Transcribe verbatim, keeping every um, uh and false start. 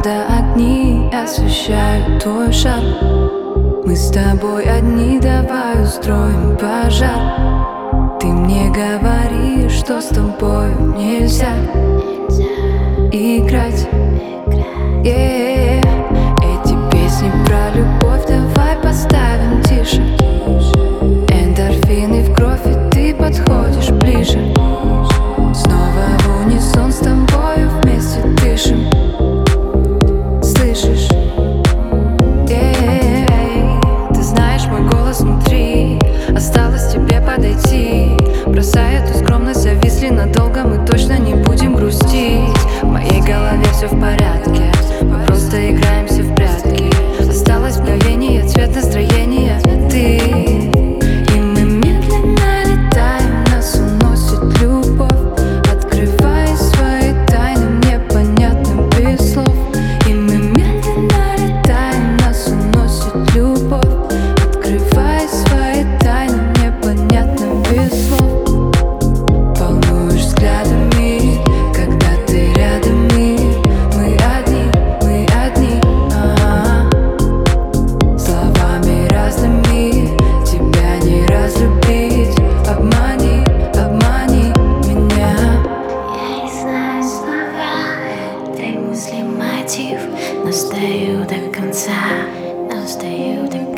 Правда, огни освещают твой шаг. Мы с тобой одни, давай устроим пожар. Ты мне говоришь, что с тобой нельзя играть. Yeah. Эти песни про любовь давай поставим тише. Эндорфины в кровь, и ты подходишь ближе. Снова в унисон с тобою вместе дышим. Слышишь? Yeah. Ты знаешь, мой голос внутри. Осталось тебе подойти. Бросая эту скромность, зависли надолго. Мы точно не будем грустить. В моей голове все в порядке. Мы просто играемся в прятки. Осталось мгновение, цвет настроения. Ты и мы медленно летаем. Нас уносит любовь. Открывай свои тайны мне понятным без слов. И мы медленно летаем. Нас уносит любовь. Открывай свои тайны мне понятным без слов. Волнуешь взглядами, когда ты рядом, и мы одни, мы одни. А-а-а. Словами разными тебя не разлюбить. Обмани, обмани меня. Я не знаю слова этой мысли мотив, но стою до конца, но стою до конца.